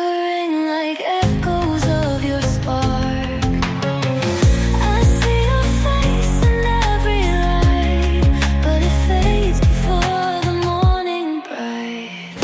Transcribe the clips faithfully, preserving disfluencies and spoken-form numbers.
flickering like echoes of your spark. I see your face in every light, but it fades before the morning bright.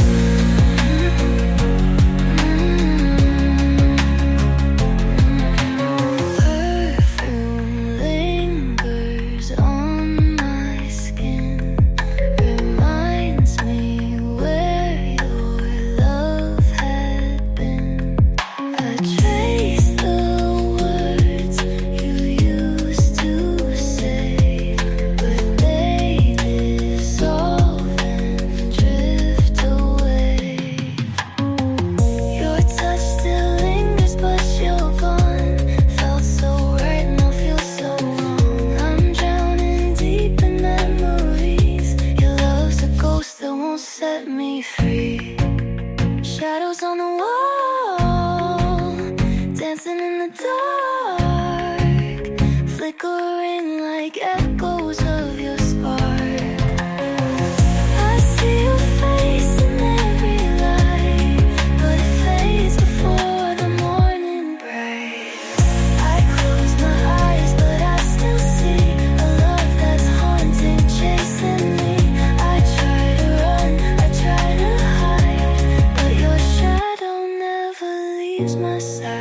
Perfume lingers on my skin, reminds me where your love had been. I trace the words you used to say, but they dissolve and drift away. Your touch still lingers, but you're gone. Felt so right, now feels so wrong. I'm drowning deep in memories. Your love's a ghost that won't set me free. Shadows on the wall, dancing in the dark, flickering like echoes of your spark. I see your face in every light, but it fades before the morning bright. I close my eyes, but I still see a love that's haunting, chasing me. I try to run, I try to hide, but your shadow never leaves my side.